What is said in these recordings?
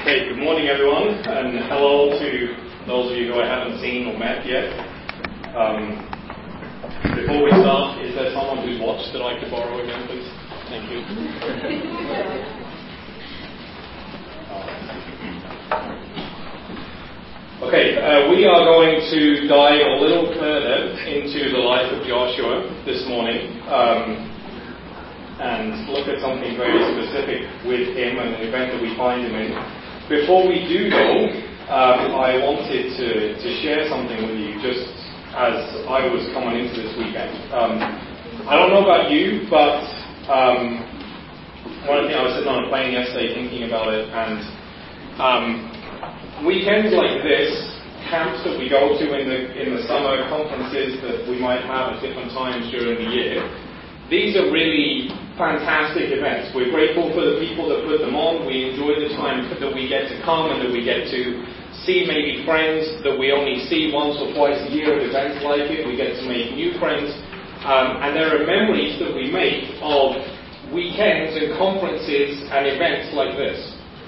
Okay, good morning everyone, and hello to those of you who I haven't seen or met yet. Before we start, is there someone whose watch that I could borrow again, please? Thank you. Okay, we are going to dive a little further into the life of Joshua this morning. And look at something very specific with him and an event that we find him in. Before we do though, I wanted to share something with you just as I was coming into this weekend. I don't know about you, but one thing I was sitting on a plane yesterday thinking about it, and weekends like this, camps that we go to in the summer, conferences that we might have at different times during the year, these are really fantastic events. We're grateful for the people that put them on. We enjoy the time that we get to come and that we get to see maybe friends that we only see once or twice a year at events like it. We get to make new friends. And there are memories that we make of weekends and conferences and events like this.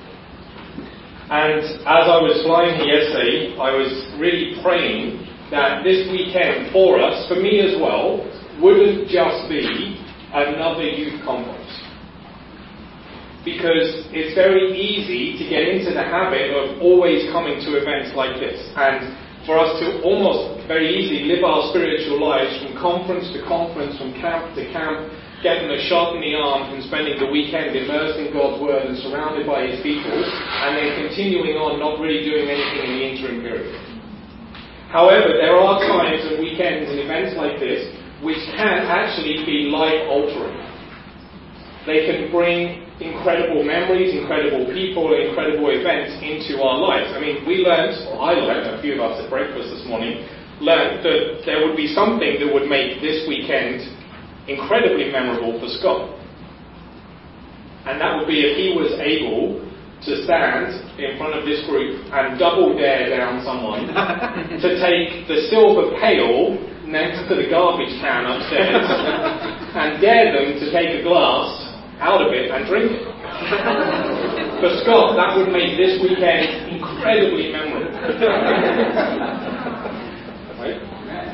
And as I was flying here yesterday, I was really praying that this weekend for us, for me as well, wouldn't just be another youth conference. Because it's very easy to get into the habit of always coming to events like this. And for us to almost very easily live our spiritual lives from conference to conference, from camp to camp, getting a shot in the arm and spending the weekend immersed in God's Word and surrounded by His people, and then continuing on not really doing anything in the interim period. However, there are times and weekends and events like this which can actually be life-altering. They can bring incredible memories, incredible people, and incredible events into our lives. I mean, I learned, a few of us at breakfast this morning, learned that there would be something that would make this weekend incredibly memorable for Scott. And that would be if he was able to stand in front of this group and double dare down someone to take the silver pail next to the garbage can upstairs and dare them to take a glass out of it and drink it. For Scott, that would make this weekend incredibly memorable. Right?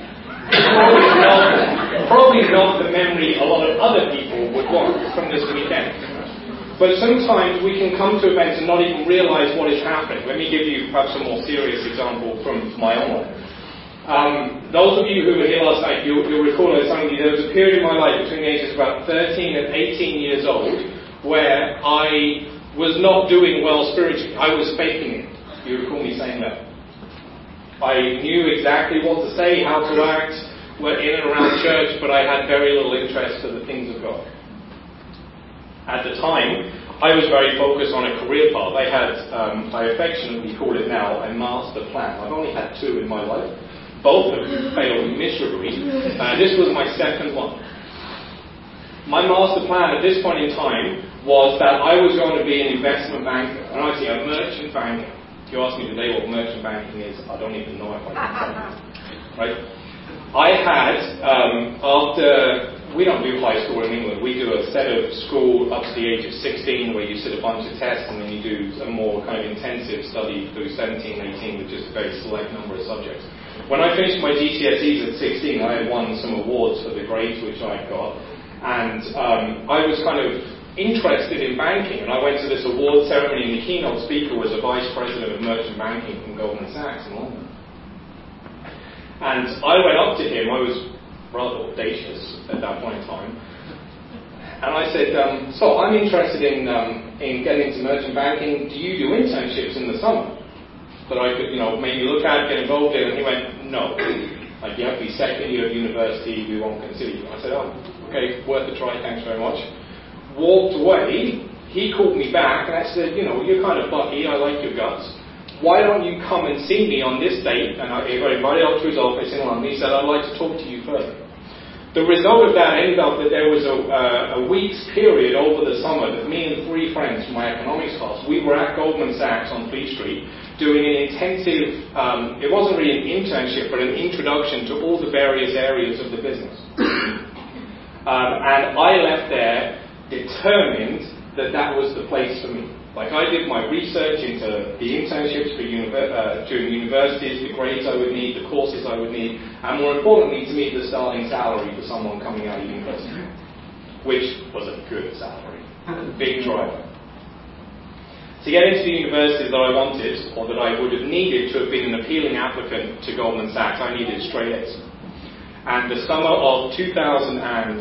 Probably not the memory a lot of other people would want from this weekend. But sometimes we can come to events and not even realize what is happening. Let me give you perhaps a more serious example from my own life. Those of you who were here last night, you'll recall that there was a period in my life between the ages of about 13 and 18 years old where I was not doing well spiritually. I was faking it. You recall me saying that. I knew exactly what to say, how to act, were in and around church, but I had very little interest for the things of God. At the time, I was very focused on a career path. I had, I affectionately call it now, a master plan. I've only had two in my life. Both of them failed miserably. This was my second one. My master plan at this point in time was that I was going to be an investment banker, and actually a merchant banker. If you ask me today what merchant banking is, I don't even know if I can say it. Right? I had, we don't do high school in England. We do a set of school up to the age of 16 where you sit a bunch of tests and then you do a more kind of intensive study through 17, 18 with just a very select number of subjects. When I finished my GCSEs at 16, I had won some awards for the grades which I got, and I was kind of interested in banking, and I went to this award ceremony and the keynote speaker was a vice president of merchant banking from Goldman Sachs in London. And I went up to him, I was rather audacious at that point in time, and I said, so I'm interested in getting into merchant banking. Do you do internships in the summer that I could, maybe look at, get involved in? And he went, no. Like, you have to be second year of university, we won't consider you. I said, oh, okay, worth a try, thanks very much. Walked away, he called me back, and I said, you're kind of lucky, I like your guts. Why don't you come and see me on this date? And I got invited up to his office in London. He said, I'd like to talk to you further. The result of that ended up that there was a week's period over the summer that me and three friends from my economics class, we were at Goldman Sachs on Fleet Street doing an intensive, it wasn't really an internship, but an introduction to all the various areas of the business. And I left there determined that that was the place for me. Like, I did my research into the internships during universities, the grades I would need, the courses I would need, and more importantly, to meet the starting salary for someone coming out of university, which was a good salary, big driver. To get into the universities that I wanted, or that I would have needed to have been an appealing applicant to Goldman Sachs, I needed straight A's. And the summer of 2005,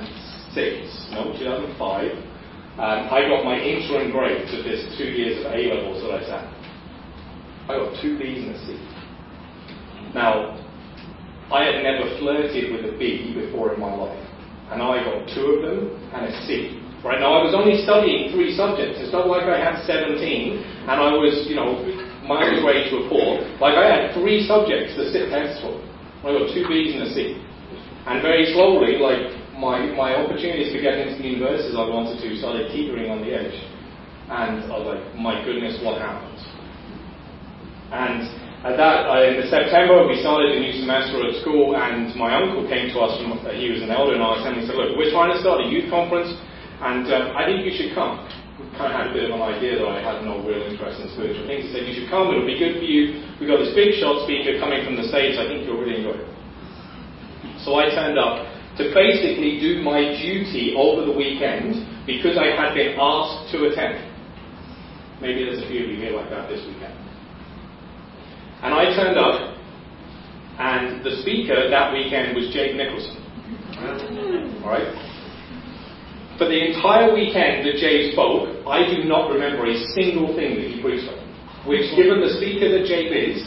I got my interim grades of this 2 years of A-levels that I sat. I got 2 B's and a C. Now, I had never flirted with a B before in my life, and I got 2 of them and a C. Right now, I was only studying 3 subjects. It's not like I had 17, and I was, my grades were poor. Like, I had 3 subjects to sit tests for. I got 2 B's and a C. And very slowly, like, my opportunities to get into the universities I wanted to started teetering on the edge. And I was like, my goodness, what happened? And in September, we started a new semester at school, and my uncle came to us, he was an elder in our assembly, and said, look, we're trying to start a youth conference, and I think you should come. We kind of had a bit of an idea that I had no real interest in spiritual things. He said, you should come, it'll be good for you. We've got this big shot speaker coming from the States, I think you'll really enjoy it. So I turned up to basically do my duty over the weekend because I had been asked to attend. Maybe there's a few of you here like that this weekend. And I turned up, and the speaker that weekend was Jake Nicholson. Alright? For the entire weekend that Jake spoke, I do not remember a single thing that he preached on. Which, given the speaker that Jake is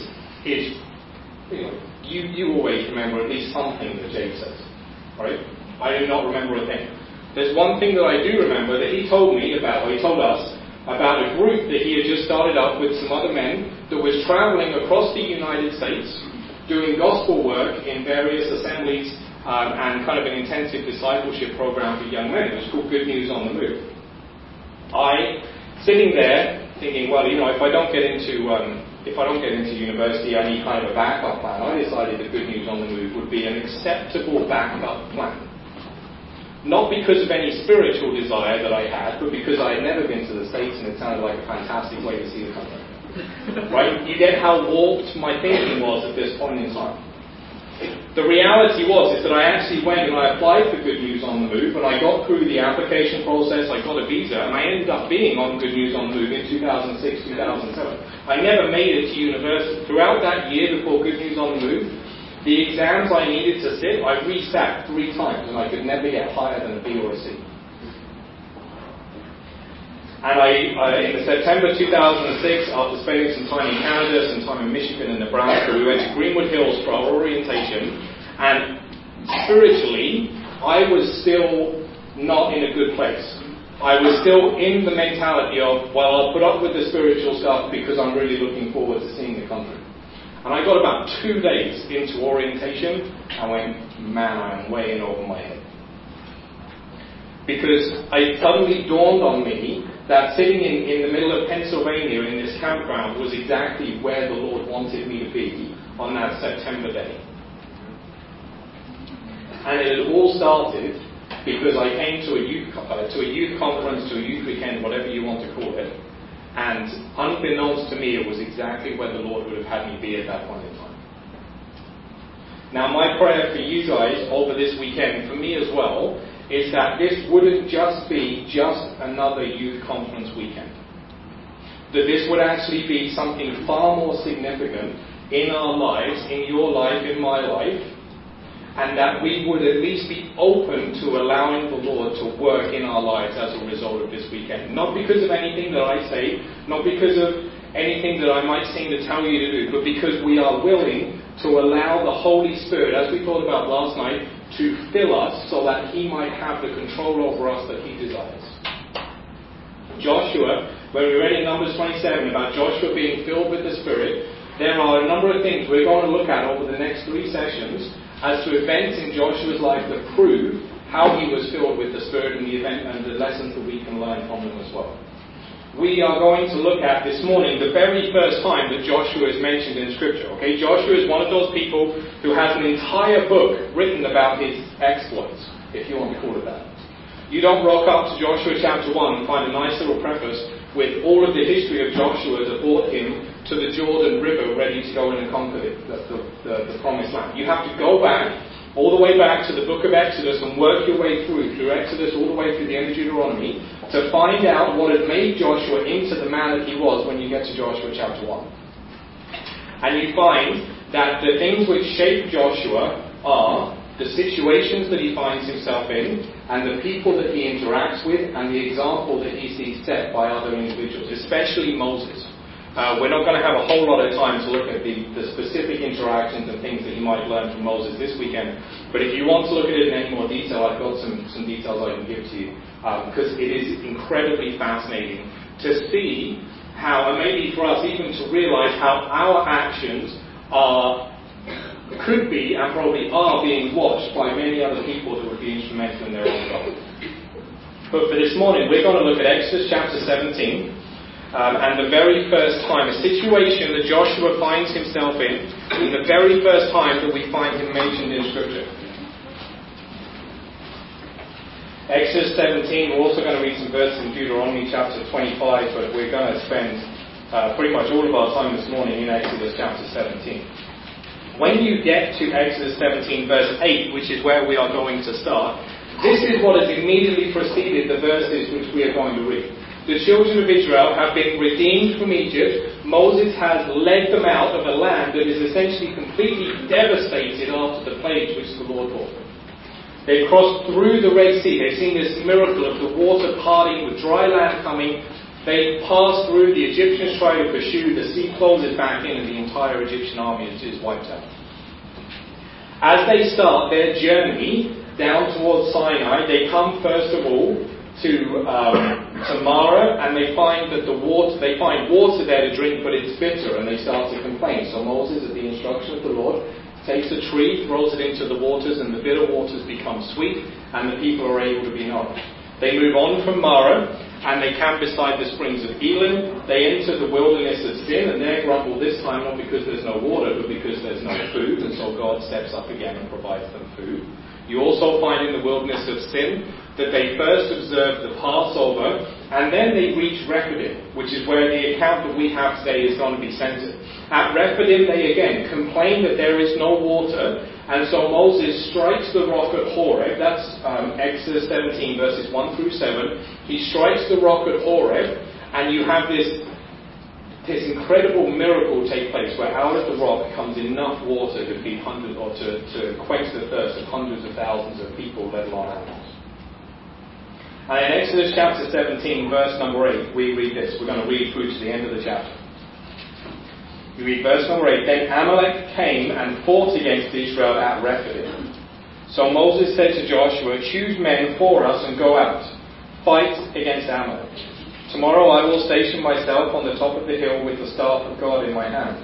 you always remember at least something that Jake says. Right? I do not remember a thing. There's one thing that I do remember that he told us about a group that he had just started up with some other men that was traveling across the United States doing gospel work in various assemblies and kind of an intensive discipleship program for young men. It was called Good News on the Move. Sitting there thinking, well, if I don't get into university, I need kind of a backup plan. I decided that Good News on the Move would be an acceptable backup plan. Not because of any spiritual desire that I had, but because I had never been to the States and it sounded like a fantastic way to see the country. Right? You get how warped my thinking was at this point in time. The reality is that I actually went and I applied for Good News on the Move, and I got through the application process, I got a visa, and I ended up being on Good News on the Move in 2006, 2007. I never made it to university. Throughout that year before Good News on the Move, the exams I needed to sit, I resat 3 times, and I could never get higher than a B or a C. And in September 2006, after spending some time in Canada, some time in Michigan and Nebraska, we went to Greenwood Hills for our orientation, and spiritually, I was still not in a good place. I was still in the mentality of, well, I'll put up with the spiritual stuff because I'm really looking forward to seeing the country. And I got about 2 days into orientation, and went, man, I am way in over my head. Because it suddenly dawned on me that sitting in the middle of Pennsylvania in this campground was exactly where the Lord wanted me to be on that September day. And it had all started because I came to a youth conference, to a youth weekend, whatever you want to call it, and unbeknownst to me, it was exactly where the Lord would have had me be at that point in time. Now, my prayer for you guys over this weekend, for me as well, is that this wouldn't just be another youth conference weekend. That this would actually be something far more significant in our lives, in your life, in my life, and that we would at least be open to allowing the Lord to work in our lives as a result of this weekend. Not because of anything that I say, not because of anything that I might seem to tell you to do, but because we are willing to allow the Holy Spirit, as we thought about last night, to fill us so that He might have the control over us that He desires. Joshua, when we read in Numbers 27 about Joshua being filled with the Spirit, there are a number of things we're going to look at over the next 3 sessions as to events in Joshua's life that prove how he was filled with the Spirit and the event and the lessons that we can learn from them as well. We are going to look at this morning the very first time that Joshua is mentioned in Scripture. Okay, Joshua is one of those people who has an entire book written about his exploits, if you want to call it that. You don't rock up to Joshua chapter 1 and find a nice little preface with all of the history of Joshua that brought him to the Jordan River ready to go in and conquer the promised land. You have to go back, all the way back to the book of Exodus and work your way through Exodus all the way through the end of Deuteronomy to find out what had made Joshua into the man that he was when you get to Joshua chapter 1. And you find that the things which shape Joshua are the situations that he finds himself in, and the people that he interacts with, and the example that he sees set by other individuals, especially Moses. We're not going to have a whole lot of time to look at the specific interactions and things that you might learn from Moses this weekend, but if you want to look at it in any more detail, I've got some details I can give to you, because it is incredibly fascinating to see how, and maybe for us even to realize how our actions could be and probably are being watched by many other people who would be instrumental in their own trouble. But for this morning, we're going to look at Exodus chapter 17, and the very first time, a situation that Joshua finds himself in the very first time that we find him mentioned in Scripture. Exodus 17, we're also going to read some verses in Deuteronomy chapter 25, but we're going to spend pretty much all of our time this morning in Exodus chapter 17. When you get to Exodus 17 verse 8, which is where we are going to start, this is what has immediately preceded the verses which we are going to read. The children of Israel have been redeemed from Egypt. Moses has led them out of a land that is essentially completely devastated after the plagues which the Lord brought them. They've crossed through the Red Sea. They've seen this miracle of the water parting with dry land coming. They pass through, the Egyptians try to pursue, the sea closes back in, and the entire Egyptian army is wiped out. As they start their journey down towards Sinai, they come first of all to Marah, and they find that they find water there to drink, but it's bitter, and they start to complain. So Moses, at the instruction of the Lord, takes a tree, throws it into the waters, and the bitter waters become sweet, and the people are able to be nourished. They move on from Marah, and they camp beside the springs of Elim. They enter the wilderness of Sin, and there grumble this time not because there's no water, but because there's no food, and so God steps up again and provides them food. You also find in the wilderness of Sin that they first observe the Passover, and then they reach Rephidim, which is where the account that we have today is going to be centered. At Rephidim, they again complain that there is no water, and so Moses strikes the rock at Horeb. That's Exodus 17, verses 1 through 7. He strikes the rock at Horeb, and you have this incredible miracle take place where out of the rock comes enough water to feed hundreds, or to quench the thirst of hundreds of thousands of people, let alone animals. And in Exodus chapter 17, verse number 8, we read this. We're going to read through to the end of the chapter. You read verse number 8. Then Amalek came and fought against Israel at Rephidim. So Moses said to Joshua, choose men for us and go out. Fight against Amalek. Tomorrow I will station myself on the top of the hill with the staff of God in my hand.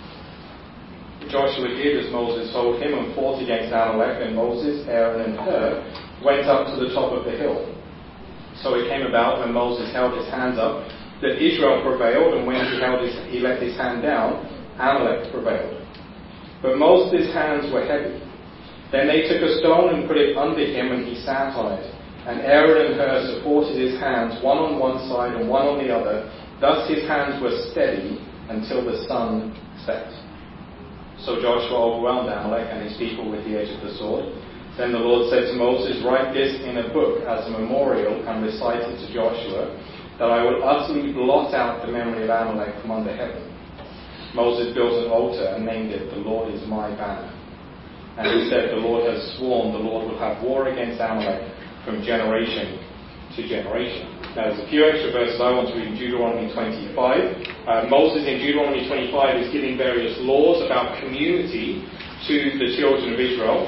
Joshua did as Moses told him and fought against Amalek, and Moses, Aaron and Hur went up to the top of the hill. So it came about when Moses held his hands up that Israel prevailed, and when he let his hand down, Amalek prevailed. But Moses' hands were heavy. Then they took a stone and put it under him, and he sat on it. And Aaron and Hur supported his hands, one on one side and one on the other. Thus his hands were steady until the sun set. So Joshua overwhelmed Amalek and his people with the edge of the sword. Then the Lord said to Moses, write this in a book as a memorial and recite it to Joshua, that I will utterly blot out the memory of Amalek from under heaven. Moses built an altar and named it, The Lord is my banner. And he said, the Lord has sworn the Lord will have war against Amalek from generation to generation. Now there's a few extra verses I want to read in Deuteronomy 25. Moses in Deuteronomy 25 is giving various laws about community to the children of Israel.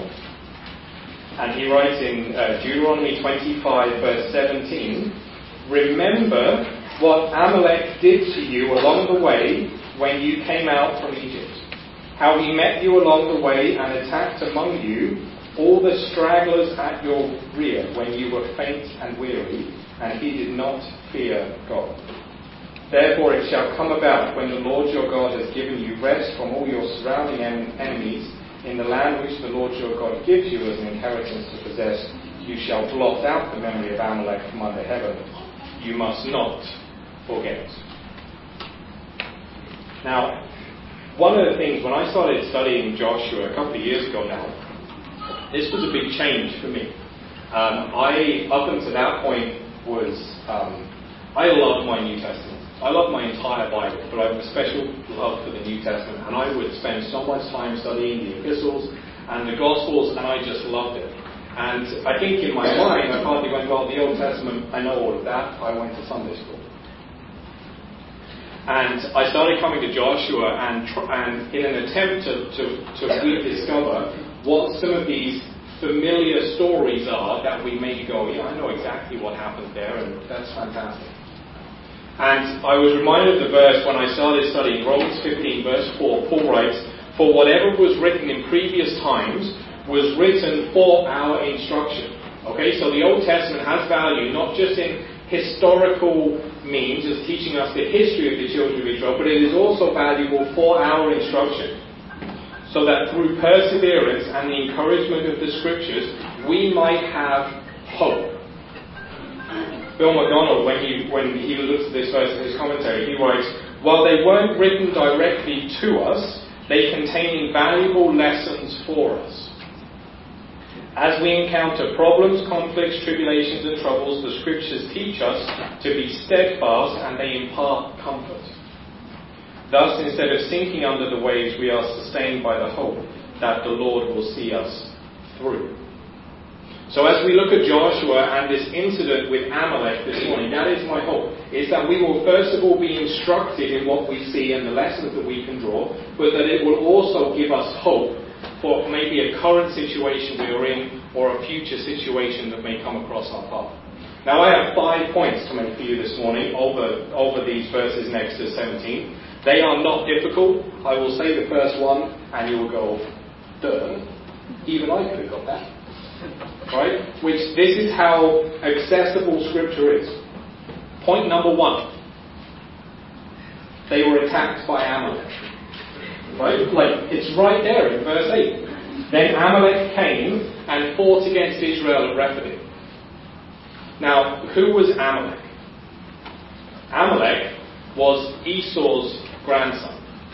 And he writes in Deuteronomy 25 verse 17, remember what Amalek did to you along the way when you came out from Egypt. How he met you along the way and attacked among you all the stragglers at your rear when you were faint and weary, and he did not fear God. Therefore it shall come about when the Lord your God has given you rest from all your surrounding enemies in the land which the Lord your God gives you as an inheritance to possess, you shall blot out the memory of Amalek from under heaven. You must not forget. Now, one of the things, when I started studying Joshua a couple of years ago now, this was a big change for me. I, up until that point, I love my New Testament. I love my entire Bible, but I have a special love for the New Testament, and I would spend so much time studying the epistles and the Gospels, and I just loved it. And I think in my mind, I partly went, well, the Old Testament, I know all of that. I went to Sunday school. And I started coming to Joshua and in an attempt to rediscover what some of these familiar stories are that we maybe go, yeah, I know exactly what happened there, and that's fantastic. And I was reminded of the verse when I started studying Romans 15 verse 4. Paul writes, "For whatever was written in previous times was written for our instruction." Okay, so the Old Testament has value not just in historical means as teaching us the history of the children of Israel, but it is also valuable for our instruction. So that through perseverance and the encouragement of the Scriptures, we might have hope. Bill MacDonald, when he looks at this verse in his commentary, he writes, "While they weren't written directly to us, they contain invaluable lessons for us. As we encounter problems, conflicts, tribulations and troubles, the Scriptures teach us to be steadfast and they impart comfort. Thus, instead of sinking under the waves, we are sustained by the hope that the Lord will see us through." So as we look at Joshua and this incident with Amalek this morning, that is my hope, is that we will first of all be instructed in what we see and the lessons that we can draw, but that it will also give us hope for maybe a current situation we are in or a future situation that may come across our path. Now I have 5 points to make for you this morning over these verses next to 17. They are not difficult. I will say the first one and you will go, duh, even I could have got that. Right? This is how accessible Scripture is. Point number 1. They were attacked by Amalek. Right? Like, it's right there in verse 8. Then Amalek came and fought against Israel at Rephidim. Now, who was Amalek? Amalek was Esau's grandson.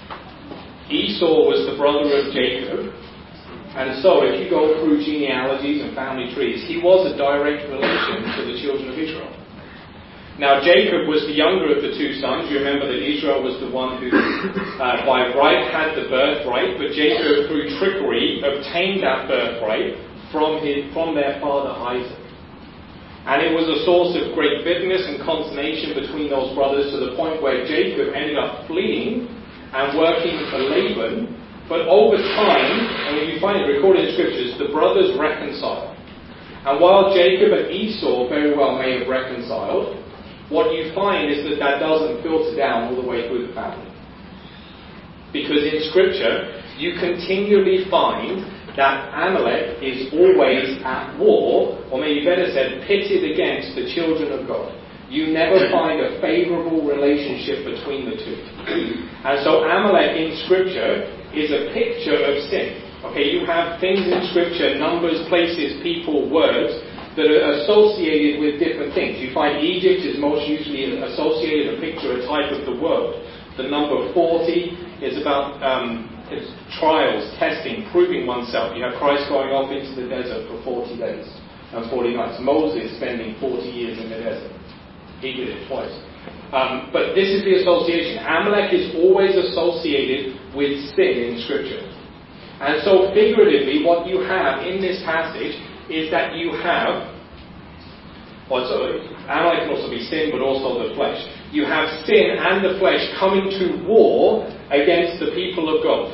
Esau was the brother of Jacob. And so, if you go through genealogies and family trees, he was a direct relation to the children of Israel. Now, Jacob was the younger of the 2 sons. You remember that Israel was the one who, by right, had the birthright, but Jacob, through trickery, obtained that birthright from their father Isaac. And it was a source of great bitterness and consternation between those brothers to the point where Jacob ended up fleeing and working for Laban. But over time, and you find it recorded in Scriptures, the brothers reconciled. And while Jacob and Esau very well may have reconciled, what you find is that doesn't filter down all the way through the family. Because in Scripture, you continually find that Amalek is always at war, or maybe better said, pitted against the children of God. You never find a favourable relationship between the two. And so Amalek in Scripture is a picture of sin. Okay, you have things in Scripture, numbers, places, people, words, that are associated with different things. You find Egypt is most usually associated, a picture, a type of the world. The number 40 is about it's trials, testing, proving oneself. You have Christ going off into the desert for 40 days and 40 nights. Moses spending 40 years in the desert. He did it twice. But this is the association. Amalek is always associated with sin in Scripture. And so figuratively, what you have in this passage is that you have, Amalek can also be sin, but also the flesh. You have sin and the flesh coming to war against the people of God.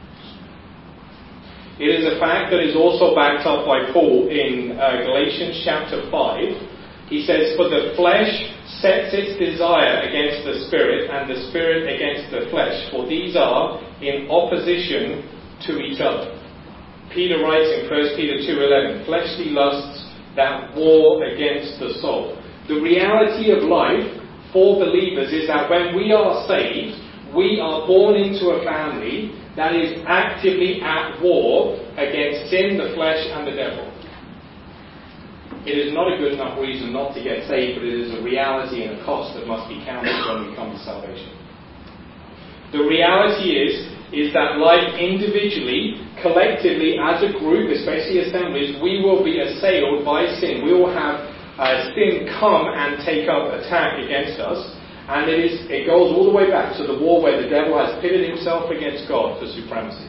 It is a fact that is also backed up by Paul in Galatians chapter 5. He says, "For the flesh sets its desire against the Spirit, and the Spirit against the flesh, for these are in opposition to each other." Peter writes in 1 Peter 2:11, "Fleshly lusts that war against the soul." The reality of life for believers is that when we are saved, we are born into a family that is actively at war against sin, the flesh, and the devil. It is not a good enough reason not to get saved, but it is a reality and a cost that must be counted when we come to salvation. The reality is that like individually, collectively, as a group, especially assemblies, we will be assailed by sin. We will have sin come and take up attack against us. And it goes all the way back to the war where the devil has pitted himself against God for supremacy.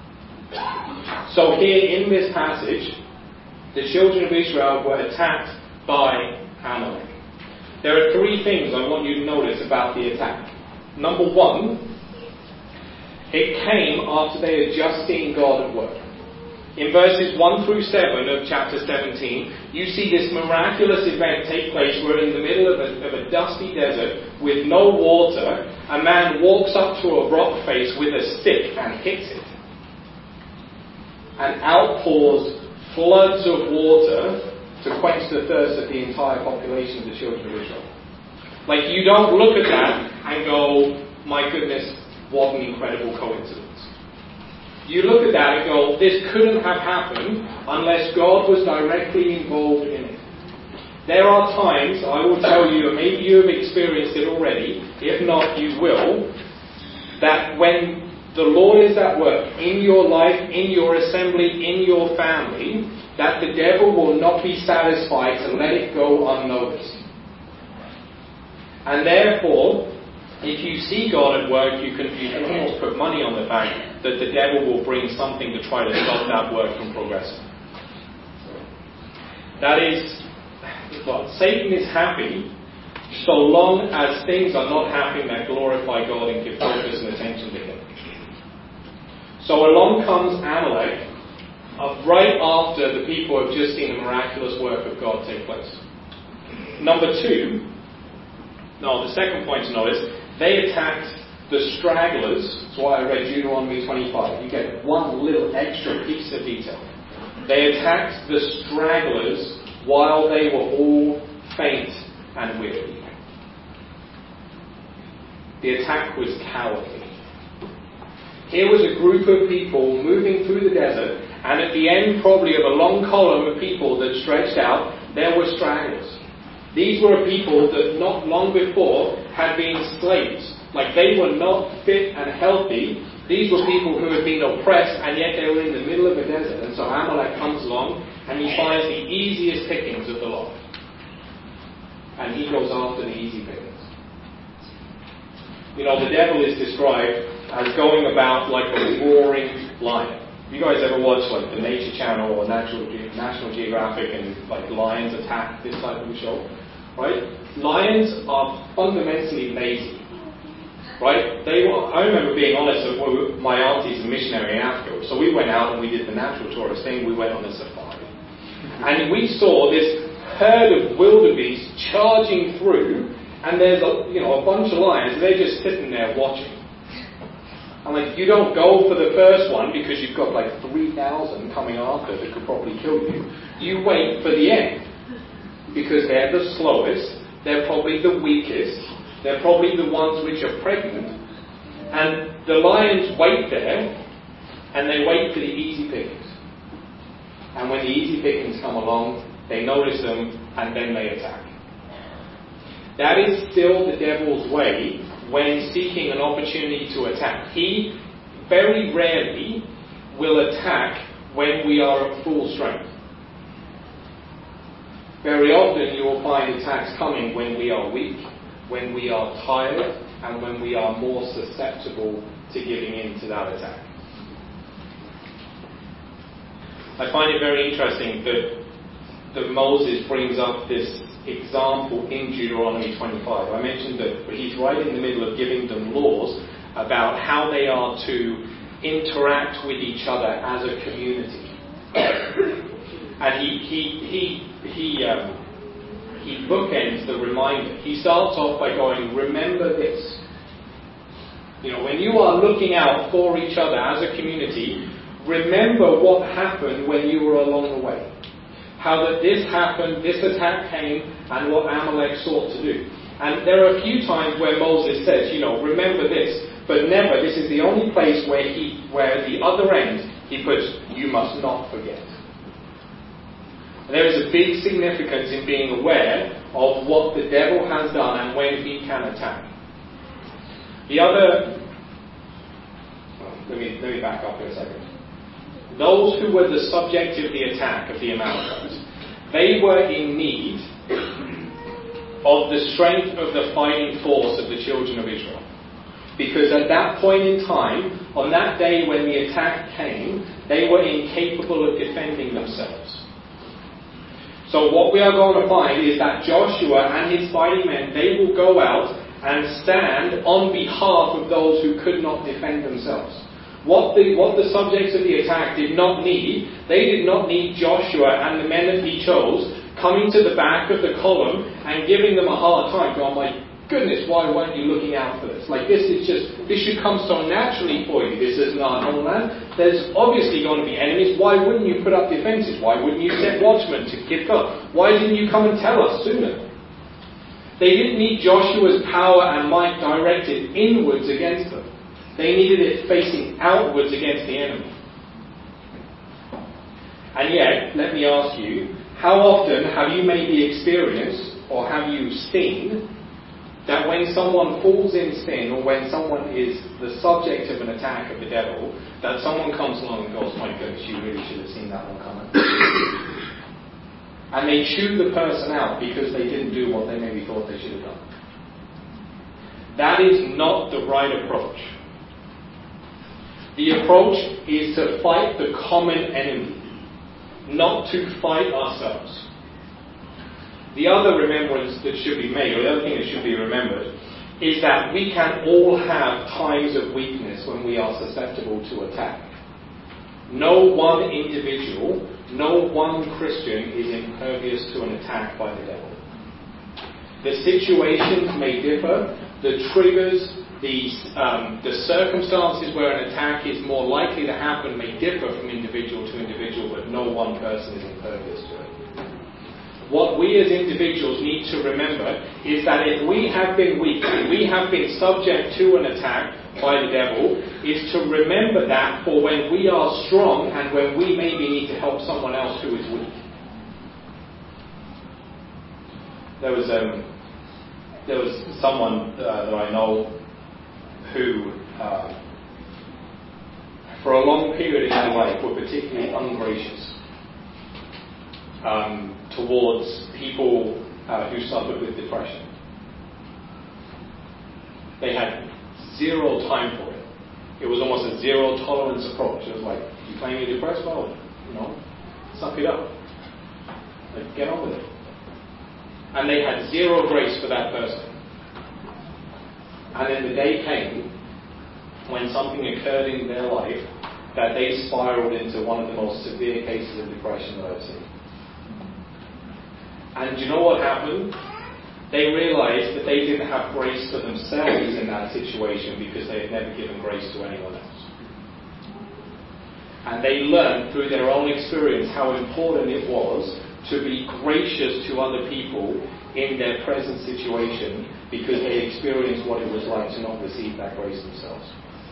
So here in this passage, the children of Israel were attacked by Amalek. There are three things I want you to notice about the attack. Number one, it came after they had just seen God at work. In verses 1 through 7 of chapter 17, you see this miraculous event take place where in the middle of a dusty desert with no water, a man walks up to a rock face with a stick and hits it. And outpours floods of water to quench the thirst of the entire population of the children of Israel. Like, you don't look at that and go, my goodness, what an incredible coincidence. You look at that and go, this couldn't have happened unless God was directly involved in it. There are times, I will tell you, and maybe you have experienced it already, if not you will, that when the Lord is at work in your life, in your assembly, in your family, that the devil will not be satisfied to let it go unnoticed. And therefore, if you see God at work, you can almost put money on the fact that the devil will bring something to try to stop that work from progressing. That is, well, Satan is happy so long as things are not happening that glorify God and give focus and attention to Him. So along comes Amalek, right after the people have just seen the miraculous work of God take place. The second point to notice, they attacked the stragglers. That's why I read Deuteronomy 25. You get one little extra piece of detail. They attacked the stragglers while they were all faint and weary. The attack was cowardly. Here was a group of people moving through the desert, and at the end probably of a long column of people that stretched out, there were stragglers. These were people that not long before had been slaves. Like, they were not fit and healthy. These were people who had been oppressed, and yet they were in the middle of a desert. And so Amalek comes along, and he finds the easiest pickings of the lot. And he goes after the easy pickings. You know, the devil is described as going about like a roaring lion. You guys ever watch like the Nature Channel or National Geographic and like lions attack, this type of a show? Right? Lions are fundamentally lazy. Right? I remember being honest, my auntie's a missionary in Africa, so we went out and we did the natural tourist thing, we went on a safari. And we saw this herd of wildebeest charging through, and there's a bunch of lions, and they're just sitting there watching. And like, you don't go for the first one because you've got like 3,000 coming after that could probably kill you. You wait for the end. Because they're the slowest, they're probably the weakest, they're probably the ones which are pregnant. And the lions wait there, and they wait for the easy pickings. And when the easy pickings come along, they notice them, and then they attack. That is still the devil's way when seeking an opportunity to attack. He very rarely will attack when we are at full strength. Very often you will find attacks coming when we are weak, when we are tired, and when we are more susceptible to giving in to that attack. I find it very interesting that Moses brings up this example in Deuteronomy 25. I mentioned that he's right in the middle of giving them laws about how they are to interact with each other as a community. And he bookends the reminder. He starts off by going, remember this. You know, when you are looking out for each other as a community, remember what happened when you were along the way. How that this happened, this attack came, and what Amalek sought to do. And there are a few times where Moses says, remember this, but never, this is the only place where at the other end, he puts, you must not forget. There is a big significance in being aware of what the devil has done and when he can attack. The other... Let me back up here a second. Those who were the subject of the attack of the Amalekites, they were in need of the strength of the fighting force of the children of Israel. Because at that point in time, on that day when the attack came, they were incapable of defending themselves. So what we are going to find is that Joshua and his fighting men, they will go out and stand on behalf of those who could not defend themselves. What the subjects of the attack did not need, they did not need Joshua and the men that he chose coming to the back of the column and giving them a hard time, going, my goodness, why weren't you looking out for this? Like, this should come so naturally for you. This isn't our homeland. There's obviously going to be enemies. Why wouldn't you put up defenses? Why wouldn't you set watchmen to keep up? Why didn't you come and tell us sooner? They didn't need Joshua's power and might directed inwards against them. They needed it facing outwards against the enemy. And yet, let me ask you, how often have you maybe experienced or have you seen that when someone falls in sin or when someone is the subject of an attack of the devil, that someone comes along and goes, my goodness, you really should have seen that one coming. And they chew the person out because they didn't do what they maybe thought they should have done. That is not the right approach. The approach is to fight the common enemy, not to fight ourselves. The other remembrance that should be made, or the other thing that should be remembered, is that we can all have times of weakness when we are susceptible to attack. No one individual, no one Christian is impervious to an attack by the devil. The situations may differ, the triggers, the circumstances where an attack is more likely to happen may differ from individual to individual, but no one person is impervious to it. What we as individuals need to remember is that if we have been weak, and we have been subject to an attack by the devil, is to remember that for when we are strong and when we maybe need to help someone else who is weak. There was someone that I know who, for a long period in their life, were particularly ungracious towards people who suffered with depression. They had zero time for it. It was almost a zero tolerance approach. It was like, you claim you're depressed? Well, suck it up. Like, get on with it. And they had zero grace for that person. And then the day came when something occurred in their life that they spiraled into one of the most severe cases of depression that I've seen. And do you know what happened? They realized that they didn't have grace for themselves in that situation because they had never given grace to anyone else. And they learned through their own experience how important it was to be gracious to other people in their present situation because they experienced what it was like to not receive that grace themselves.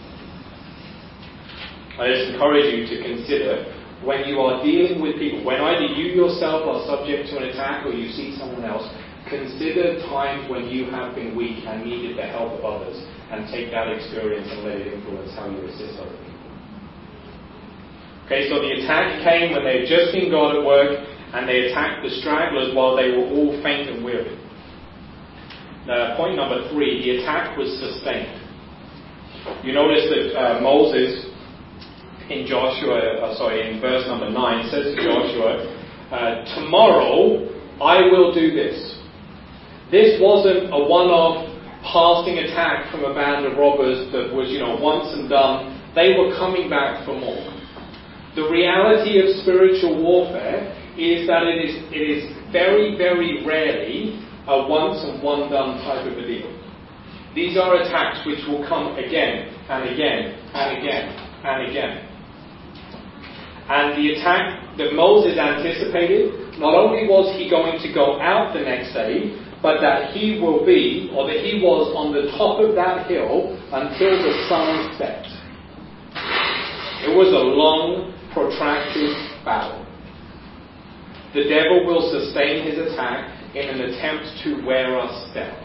I just encourage you to consider when you are dealing with people, when either you yourself are subject to an attack or you see someone else, consider times when you have been weak and needed the help of others and take that experience and let it influence how you assist other people. Okay, so the attack came when they had just been God at work and they attacked the stragglers while they were all faint and weary. Point number 3, the attack was sustained. You notice that Moses in verse number 9 says to Joshua, tomorrow I will do this. This wasn't a one-off passing attack from a band of robbers that was, once and done. They were coming back for more. The reality of spiritual warfare is that it is very, very rarely a once and one done type of a deal. These are attacks which will come again and again and again and again. And the attack that Moses anticipated, not only was he going to go out the next day, but that he was on the top of that hill until the sun set. It was a long, protracted battle. The devil will sustain his attack in an attempt to wear us down.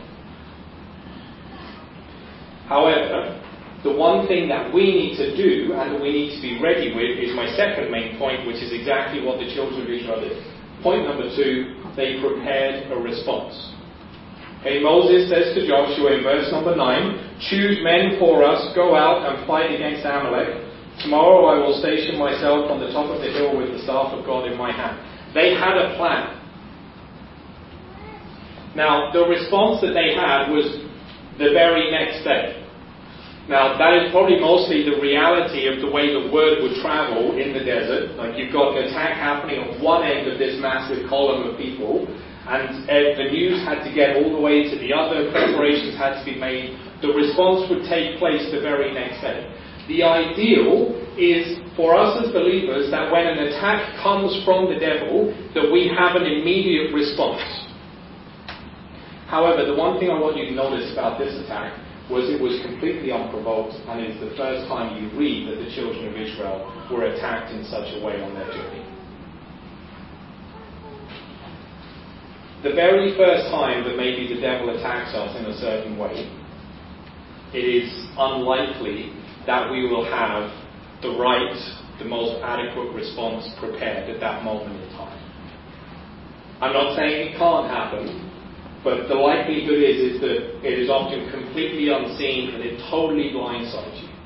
However, the one thing that we need to do and that we need to be ready with is my second main point, which is exactly what the children of Israel did. Point number 2, they prepared a response. Okay, Moses says to Joshua in verse number 9, "Choose men for us, go out and fight against Amalek. Tomorrow I will station myself on the top of the hill with the staff of God in my hand." They had a plan. Now, the response that they had was the very next day. Now, that is probably mostly the reality of the way the word would travel in the desert. Like, you've got an attack happening on one end of this massive column of people, and the news had to get all the way to the other, preparations had to be made. The response would take place the very next day. The ideal is for us as believers that when an attack comes from the devil, that we have an immediate response. However, the one thing I want you to notice about this attack was it was completely unprovoked, and it's the first time you read that the children of Israel were attacked in such a way on their journey. The very first time that maybe the devil attacks us in a certain way, it is unlikely that we will have the right, the most adequate response prepared at that moment in time. I'm not saying it can't happen, but the likelihood is that it is often completely unseen and it totally blindsides you.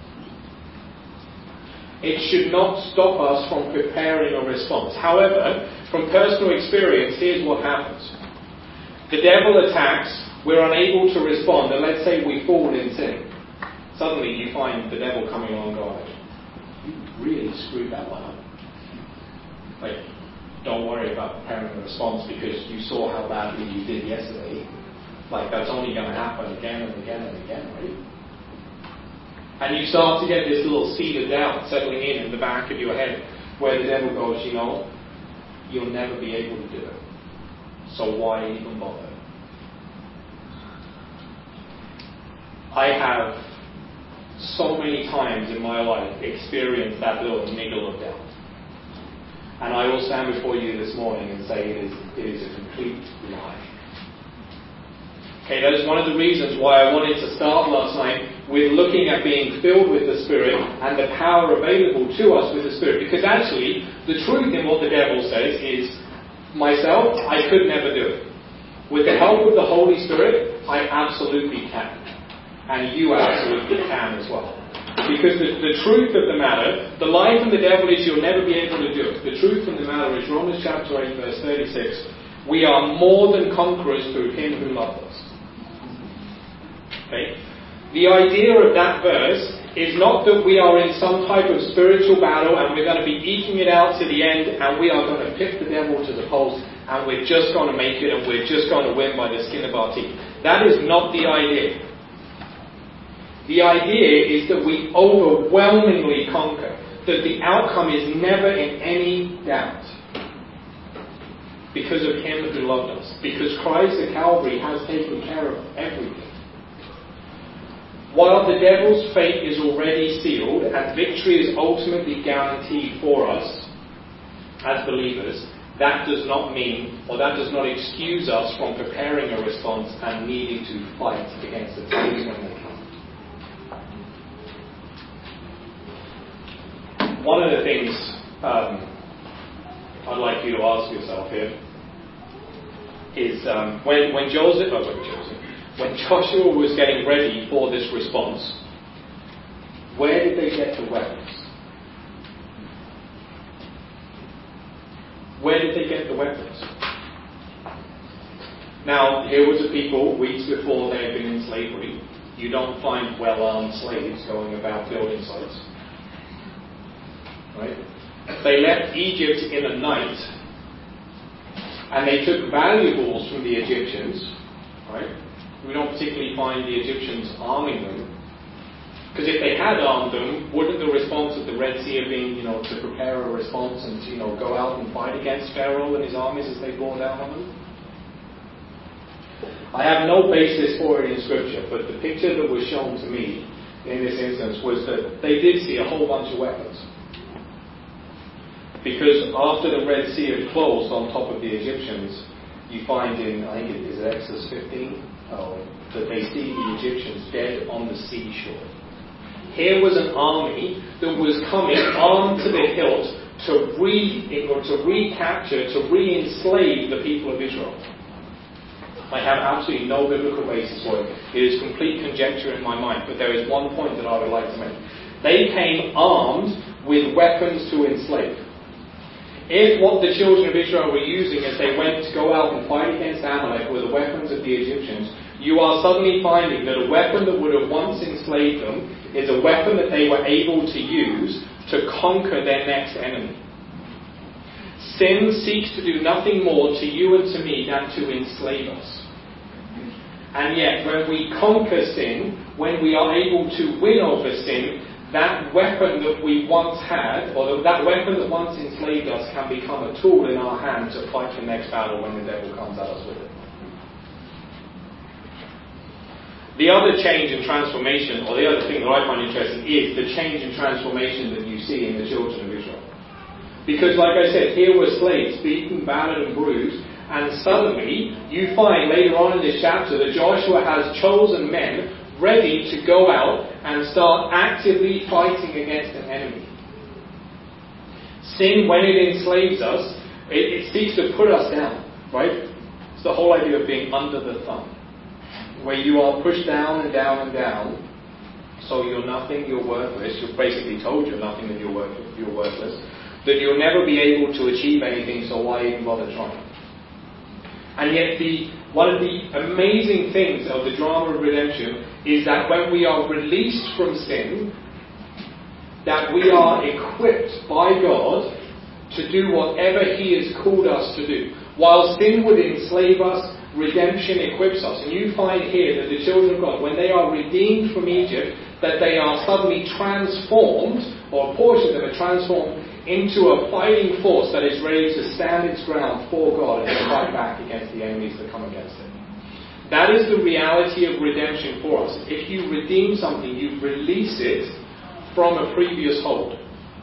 It should not stop us from preparing a response. However, from personal experience, here's what happens. The devil attacks, we're unable to respond, and let's say we fall in sin. Suddenly you find the devil coming along going, "You really screwed that one up. Like, don't worry about preparing a response because you saw how badly you did yesterday. Like, that's only going to happen again and again and again, right?" And you start to get this little seed of doubt settling in the back of your head where the devil goes, you'll never be able to do it. So why even bother? I have so many times in my life experienced that little niggle of doubt. And I will stand before you this morning and say it is a complete lie. Okay, that is one of the reasons why I wanted to start last night with looking at being filled with the Spirit and the power available to us with the Spirit. Because actually, the truth in what the devil says is, myself, I could never do it. With the help of the Holy Spirit, I absolutely can. And you absolutely can as well. Because the truth of the matter, the lie from the devil is you'll never be able to do it. The truth from the matter is Romans chapter 8 verse 36. We are more than conquerors through him who loved us. Okay? The idea of that verse is not that we are in some type of spiritual battle and we're going to be eking it out to the end and we are going to pip the devil to the post and we're just going to make it and we're just going to win by the skin of our teeth. That is not the idea. The idea is that we overwhelmingly conquer, that the outcome is never in any doubt. Because of him who loved us. Because Christ at Calvary has taken care of everything. While the devil's fate is already sealed and victory is ultimately guaranteed for us as believers, that does not mean, or that does not excuse us from preparing a response and needing to fight against the attacks when they come. One of the things I'd like you to ask yourself here is when Joshua was getting ready for this response, where did they get the weapons? Where did they get the weapons? Now, here was a people, weeks before they had been in slavery. You don't find well-armed slaves going about building sites. Right? They left Egypt in a night, and they took valuables from the Egyptians. Right? We don't particularly find the Egyptians arming them, because if they had armed them, wouldn't the response of the Red Sea have been, to prepare a response and go out and fight against Pharaoh and his armies as they bore down on them? I have no basis for it in Scripture, but the picture that was shown to me in this instance was that they did see a whole bunch of weapons. Because after the Red Sea had closed on top of the Egyptians, you find in, I think it is Exodus 15, that they see the Egyptians dead on the seashore. Here was an army that was coming armed to the hilt to recapture, to re-enslave the people of Israel. I have absolutely no biblical basis for it. It is complete conjecture in my mind, but there is one point that I would like to make. They came armed with weapons to enslave. If what the children of Israel were using as they went to go out and fight against Amalek were the weapons of the Egyptians, you are suddenly finding that a weapon that would have once enslaved them is a weapon that they were able to use to conquer their next enemy. Sin seeks to do nothing more to you and to me than to enslave us. And yet, when we conquer sin, when we are able to win over sin, that weapon that we once had, or that weapon that once enslaved us, can become a tool in our hand to fight the next battle when the devil comes at us with it. The other change and transformation, or the other thing that I find interesting, is the change and transformation that you see in the children of Israel. Because, like I said, here were slaves, beaten, battered, and bruised, and suddenly you find later on in this chapter that Joshua has chosen men ready to go out and start actively fighting against an enemy. Sin, when it enslaves us, it seeks to put us down, right? It's the whole idea of being under the thumb, where you are pushed down and down and down, so you're nothing, you're worthless. You're basically told you're nothing and you're worthless, that you'll never be able to achieve anything, so why even bother trying? And yet one of the amazing things of the drama of redemption is that when we are released from sin, that we are equipped by God to do whatever He has called us to do. While sin would enslave us, redemption equips us. And you find here that the children of God, when they are redeemed from Egypt, that they are suddenly transformed, or a portion of them are transformed into a fighting force that is ready to stand its ground for God and to fight back against the enemies that come against it. That is the reality of redemption for us. If you redeem something, you release it from a previous hold.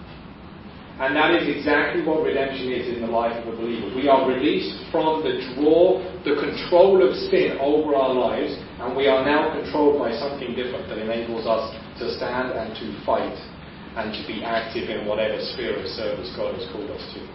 And that is exactly what redemption is in the life of a believer. We are released from the control of sin over our lives, and we are now controlled by something different that enables us to stand and to fight and to be active in whatever sphere of service God has called us to.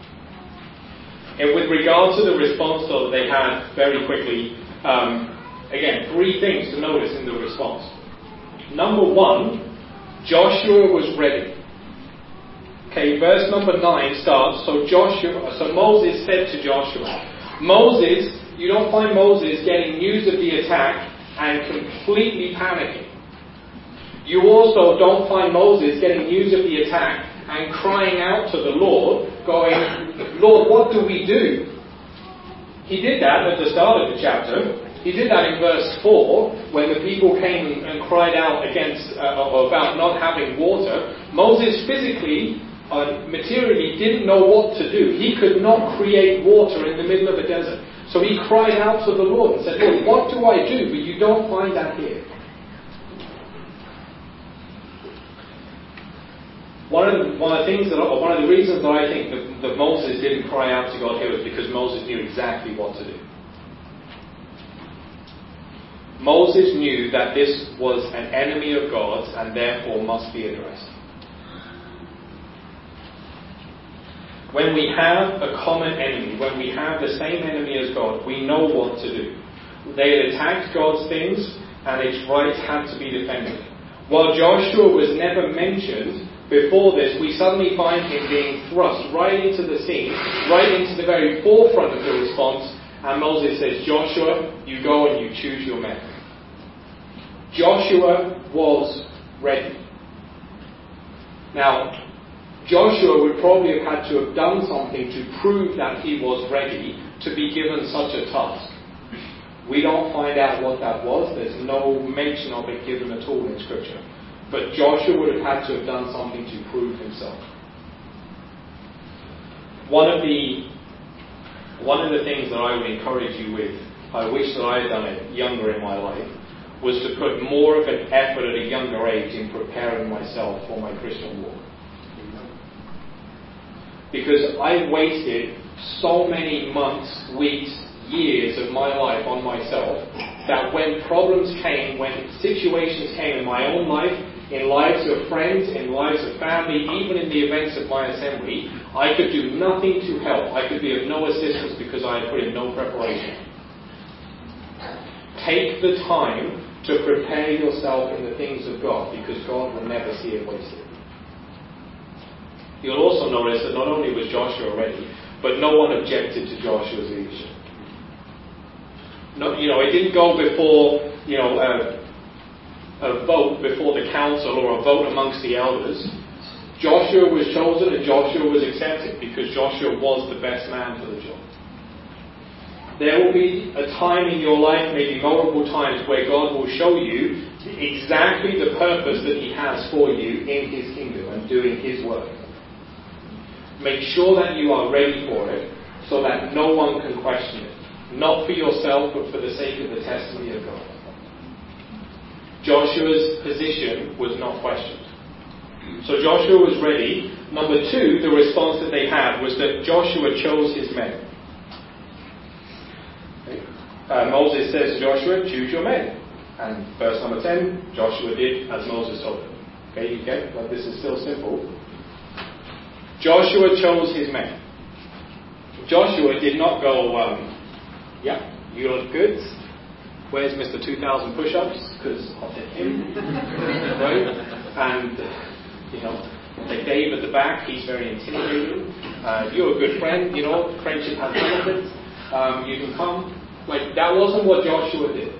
And with regard to the response, though, that they had very quickly, again, three things to notice in the response. Number one, Joshua was ready. Okay, verse number 9 starts, so Moses said to Joshua. Moses, you don't find Moses getting news of the attack and completely panicking. You also don't find Moses getting news of the attack and crying out to the Lord, going, Lord, what do we do? He did that at the start of the chapter. He did that in verse 4, when the people came and cried out about not having water. Moses physically, materially, didn't know what to do. He could not create water in the middle of a desert. So he cried out to the Lord and said, Lord, what do I do? But you don't find that here. One of the reasons that I think that Moses didn't cry out to God here was because Moses knew exactly what to do. Moses knew that this was an enemy of God's and therefore must be addressed. When we have a common enemy, when we have the same enemy as God, we know what to do. They had attacked God's things and its rights had to be defended. While Joshua was never mentioned before this, we suddenly find him being thrust right into the scene, right into the very forefront of the response, and Moses says, Joshua, you go and you choose your men. Joshua was ready. Now, Joshua would probably have had to have done something to prove that he was ready to be given such a task. We don't find out what that was. There's no mention of it given at all in Scripture. But Joshua would have had to have done something to prove himself. One of the things that I would encourage you with, I wish that I had done it younger in my life, was to put more of an effort at a younger age in preparing myself for my Christian walk. Because I wasted so many months, weeks, years of my life on myself, that when problems came, when situations came in my own life, in lives of friends, in lives of family, even in the events of my assembly, I could do nothing to help. I could be of no assistance because I had put in no preparation. Take the time to prepare yourself in the things of God, because God will never see it wasted. You'll also notice that not only was Joshua ready, but no one objected to Joshua's leadership. No, it didn't go before, a vote before the council or a vote amongst the elders. Joshua was chosen and Joshua was accepted because Joshua was the best man for the job. There will be a time in your life, maybe multiple times, where God will show you exactly the purpose that He has for you in His kingdom and doing His work. Make sure that you are ready for it so that no one can question it. Not for yourself, but for the sake of the testimony of God. Joshua's position was not questioned. So Joshua was ready. Number 2, the response that they had was that Joshua chose his men. Okay. Moses says to Joshua, choose your men. And verse number 10, Joshua did as Moses told him. Okay, you get? But this is still simple. Joshua chose his men. Joshua did not go, you look good. Where's Mr. 2,000 push-ups? Because I'll take him. Right? And, like Dave at the back, he's very intimidating. You're a good friend, friendship has benefits. You can come. Like, that wasn't what Joshua did.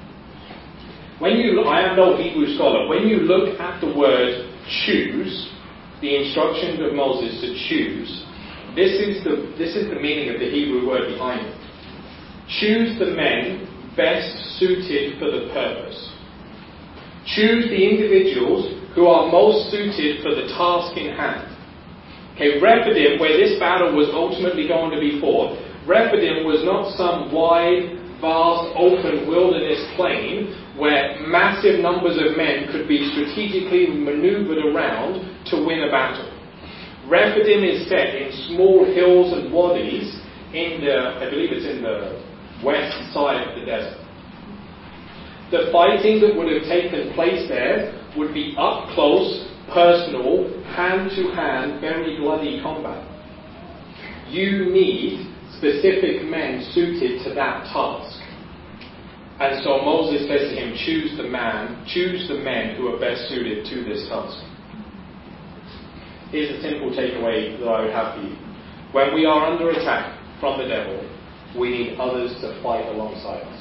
I am no Hebrew scholar. When you look at the word choose, the instruction of Moses to choose, this is the meaning of the Hebrew word behind it. Choose the men best suited for the purpose. Choose the individuals who are most suited for the task in hand. Okay, Rephidim, where this battle was ultimately going to be fought, Rephidim was not some wide, vast, open wilderness plain where massive numbers of men could be strategically maneuvered around to win a battle. Rephidim is set in small hills and wadis I believe it's in the west side of the desert. The fighting that would have taken place there would be up close, personal, hand-to-hand, very bloody combat. You need specific men suited to that task. And so Moses says to him, choose the men who are best suited to this task. Here's a simple takeaway that I would have for you. When we are under attack from the devil, we need others to fight alongside us.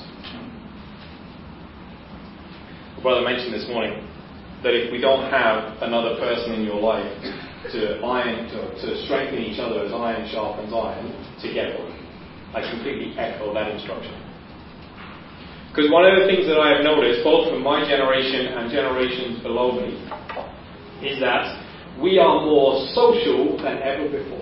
A brother mentioned this morning that if we don't have another person in your life to strengthen each other as iron sharpens iron together, I completely echo that instruction. Because one of the things that I have noticed, both from my generation and generations below me, is that we are more social than ever before.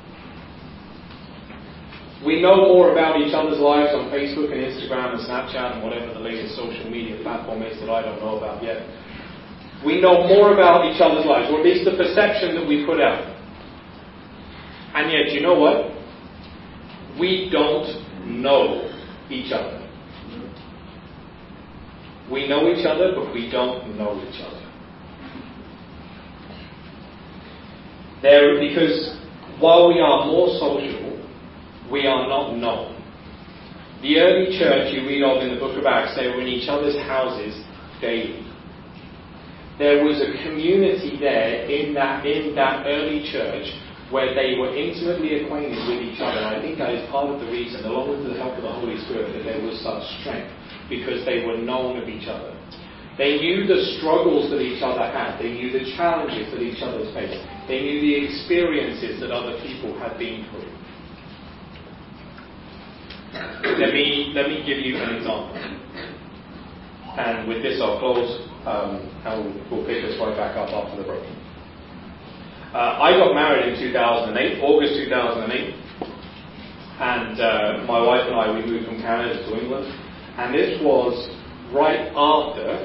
We know more about each other's lives on Facebook and Instagram and Snapchat and whatever the latest social media platform is that I don't know about yet. We know more about each other's lives, or at least the perception that we put out. And yet, you know what? We don't know each other. We know each other, but we don't know each other. Because while we are more social, we are not known. The early church you read of in the book of Acts, they were in each other's houses daily. There was a community there in that early church where they were intimately acquainted with each other. And I think that is part of the reason, along with the help of the Holy Spirit, that there was such strength, because they were known of each other. They knew the struggles that each other had. They knew the challenges that each other faced. They knew the experiences that other people had been through. Let me give you an example. And with this I'll close, and we'll pick this right back up after the break. I got married in 2008, August 2008. And my wife and I, we moved from Canada to England. And this was right after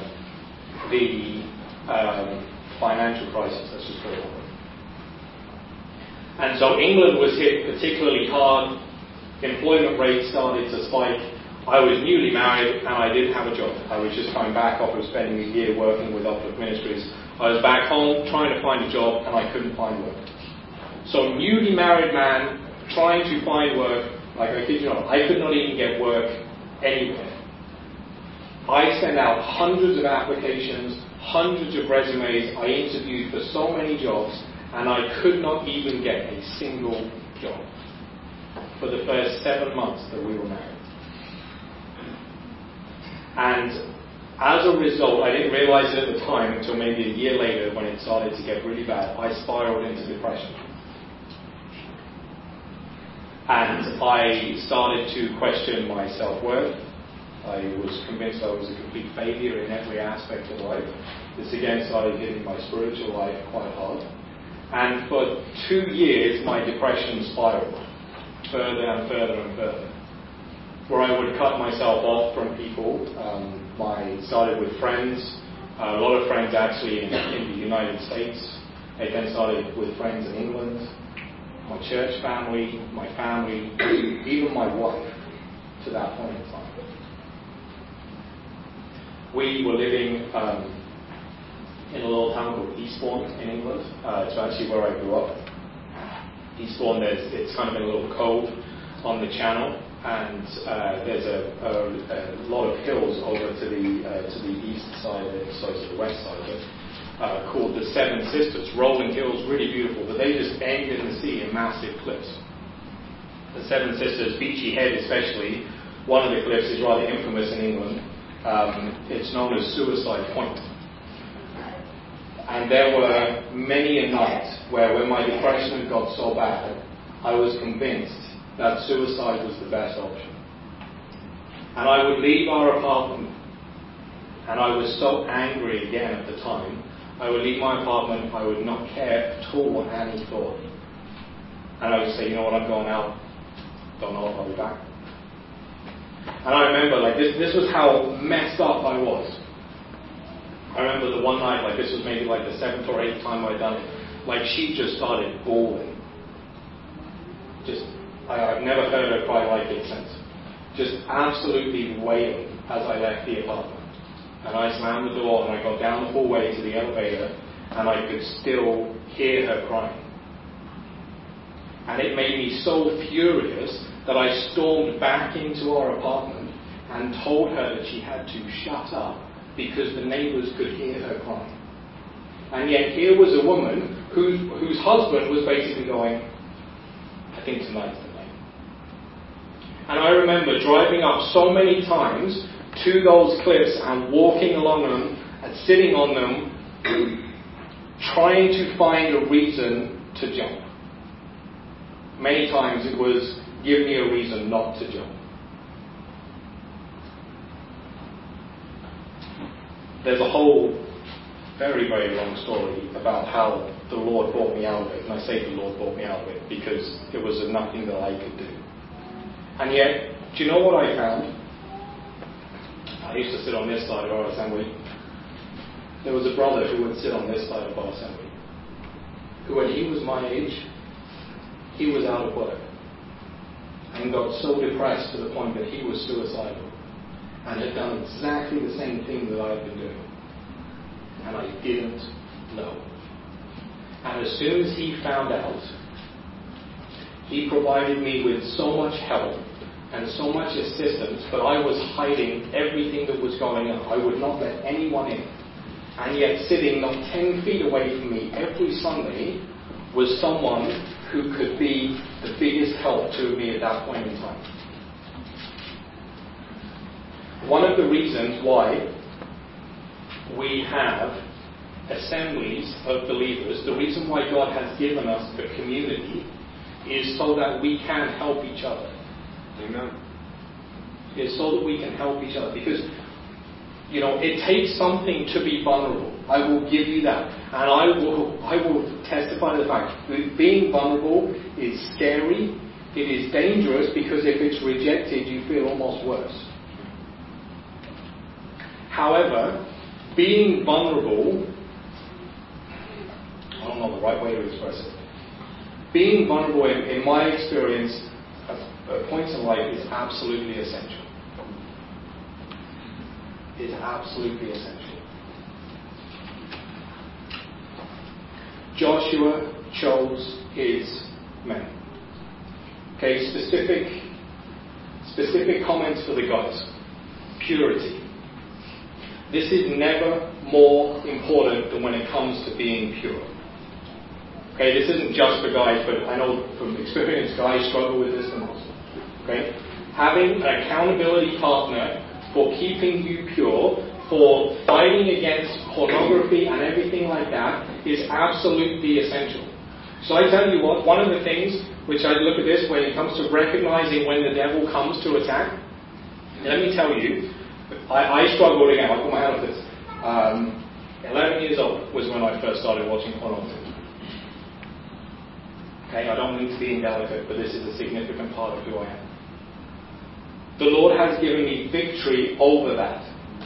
the financial crisis, let's just put it that way. And so England was hit particularly hard. Employment rates started to spike. I was newly married and I didn't have a job. I was just coming back after spending a year working with Uplift Ministries. I was back home trying to find a job and I couldn't find work. So newly married man trying to find work, like I kid you not, I could not even get work anywhere. I sent out hundreds of applications, hundreds of resumes. I interviewed for so many jobs and I could not even get a single job for the first 7 months that we were married. And as a result, I didn't realize it at the time until maybe a year later when it started to get really bad, I spiraled into depression. And I started to question my self-worth. I was convinced I was a complete failure in every aspect of life. This again started hitting my spiritual life quite hard. And for 2 years, my depression spiraled further and further and further, where I would cut myself off from people. I started with friends, a lot of friends actually in the United States. I then started with friends in England, my church family, my family, even my wife to that point in time. We were living in a little town called Eastbourne in England. It's actually where I grew up. Eastbourne, it's kind of in a little cove on the channel. And there's a lot of hills over to the east side, to the west side of it, called the Seven Sisters. Rolling hills, really beautiful, but they just end in the sea in massive cliffs. The Seven Sisters, Beachy Head especially, one of the cliffs is rather infamous in England. It's known as Suicide Point. And there were many a night where when my depression had got so bad, I was convinced that suicide was the best option. And I would leave our apartment, and I was so angry again at the time, I would leave my apartment, I would not care at all what Annie thought. And I would say, you know what, I'm going out, don't know if I'll be back. And I remember, this was how messed up I was. I remember the one night, this was maybe the 7th or 8th time I'd done it, she just started bawling. I've never heard her cry like it since. Just absolutely wailing as I left the apartment. And I slammed the door and I got down the hallway to the elevator and I could still hear her crying. And it made me so furious that I stormed back into our apartment and told her that she had to shut up because the neighbors could hear her crying. And yet here was a woman whose husband was basically going, I think tonight's the night. And I remember driving up so many times to those cliffs and walking along them and sitting on them, trying to find a reason to jump. Many times it was, give me a reason not to jump. There's a whole very, very long story about how the Lord brought me out of it. And I say the Lord brought me out of it because it was nothing that I could do. And yet, do you know what I found? I used to sit on this side of our assembly. There was a brother who would sit on this side of our assembly, who when he was my age, he was out of work and got so depressed to the point that he was suicidal and had done exactly the same thing that I had been doing. And I didn't know. And as soon as he found out, he provided me with so much help and so much assistance, but I was hiding everything that was going on. I would not let anyone in. And yet sitting not 10 feet away from me every Sunday was someone who could be the biggest help to me at that point in time. One of the reasons why we have assemblies of believers, the reason why God has given us a community is so that we can help each other. Amen. It's so that we can help each other. Because, it takes something to be vulnerable. I will give you that. And I will testify to the fact that being vulnerable is scary. It is dangerous because if it's rejected, you feel almost worse. However, being vulnerable, I don't know the right way to express it. being vulnerable, in my experience, at points in life is absolutely essential. It's absolutely essential. Joshua chose his men. Okay, specific comments for the guys. Purity. This is never more important than when it comes to being pure. Okay, this isn't just for guys, but I know from experience guys struggle with this the most. Okay? Having an accountability partner for keeping you pure, for fighting against pornography and everything like that is absolutely essential. So I tell you what, one of the things which I look at this when it comes to recognizing when the devil comes to attack, let me tell you, I struggled again, I put my hand on this. 11 years old was when I first started watching pornography. Okay, I don't mean to be indelicate, but this is a significant part of who I am. The Lord has given me victory over that.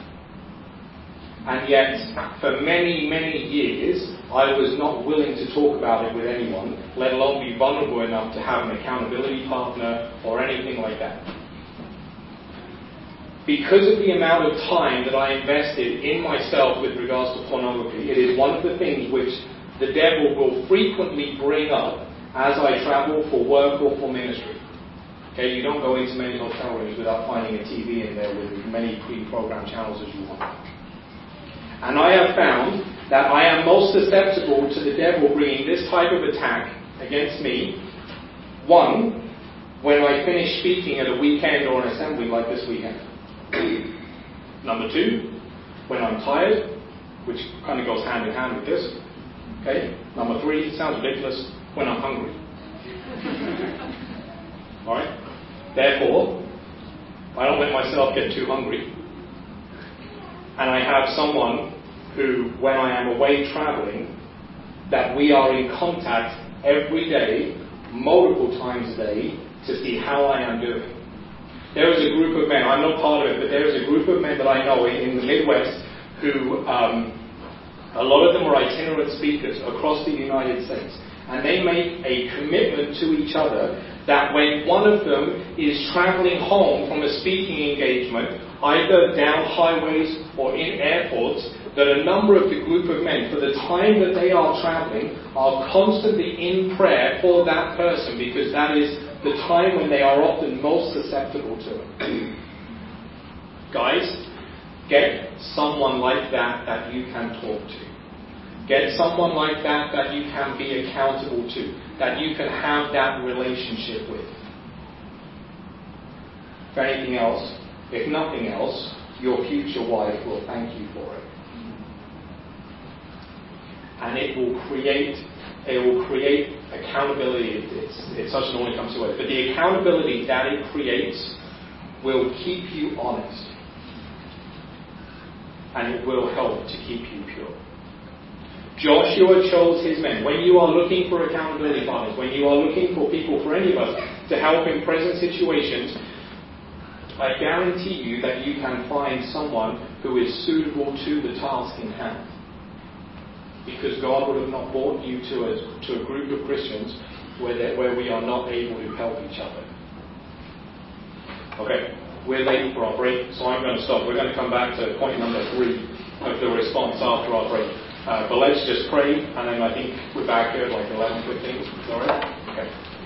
And yet, for many, many years, I was not willing to talk about it with anyone, let alone be vulnerable enough to have an accountability partner or anything like that. Because of the amount of time that I invested in myself with regards to pornography, it is one of the things which the devil will frequently bring up as I travel for work or for ministry. Okay, you don't go into many hotel rooms without finding a TV in there with as many pre-programmed channels as you want. And I have found that I am most susceptible to the devil bringing this type of attack against me. One, when I finish speaking at a weekend or an assembly like this weekend. Number two, when I'm tired, which kind of goes hand in hand with this. Okay. Number three, it sounds ridiculous, when I'm hungry. Alright? Therefore, I don't let myself get too hungry. And I have someone who, when I am away traveling, that we are in contact every day, multiple times a day, to see how I am doing. There is a group of men, I'm not part of it, but there is a group of men that I know in the Midwest who, a lot of them are itinerant speakers across the United States. And they make a commitment to each other that when one of them is traveling home from a speaking engagement, either down highways or in airports, that a number of the group of men, for the time that they are traveling, are constantly in prayer for that person, because that is the time when they are often most susceptible to it. Guys, get someone like that that you can talk to. Get someone like that that you can be accountable to, that you can have that relationship with. If anything else, if nothing else, your future wife will thank you for it. And it will create accountability. It's such an only comes to it. But the accountability that it creates will keep you honest. And it will help to keep you pure. Joshua chose his men. When you are looking for accountability partners, when you are looking for people, for any of us, to help in present situations, I guarantee you that you can find someone who is suitable to the task in hand. Because God would have not brought you to a group of Christians where we are not able to help each other. Okay, we're late for our break, so I'm going to stop. We're going to come back to point number 3 of the response after our break. But let's just pray, and then I think we're back here at like 11:15. Is that right? Okay.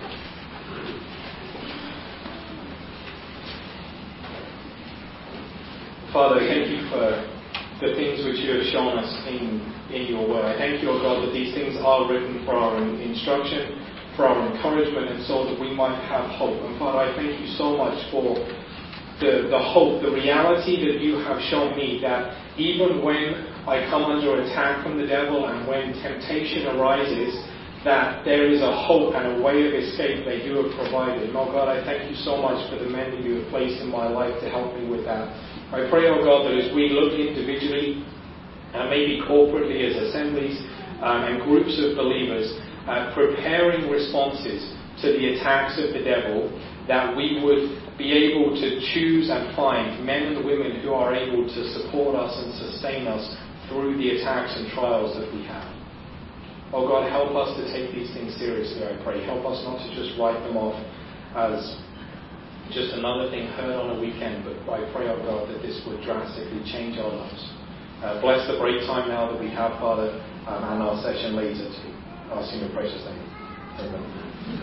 Father, thank you for the things which you have shown us in your word. I thank you, O God, that these things are written for our instruction, for our encouragement, and so that we might have hope. And Father, I thank you so much for the hope, the reality that you have shown me, that even when I come under attack from the devil and when temptation arises, that there is a hope and a way of escape that you have provided. And, oh God, I thank you so much for the men that you have placed in my life to help me with that. I pray, oh God, that as we look individually, maybe corporately as assemblies and groups of believers, preparing responses to the attacks of the devil, that we would be able to choose and find men and women who are able to support us and sustain us through the attacks and trials that we have. Oh God, help us to take these things seriously, I pray. Help us not to just write them off as just another thing heard on a weekend, but I pray, oh God, that this would drastically change our lives. Bless the break time now that we have, Father, and our session later too. Ask in your precious name. Amen.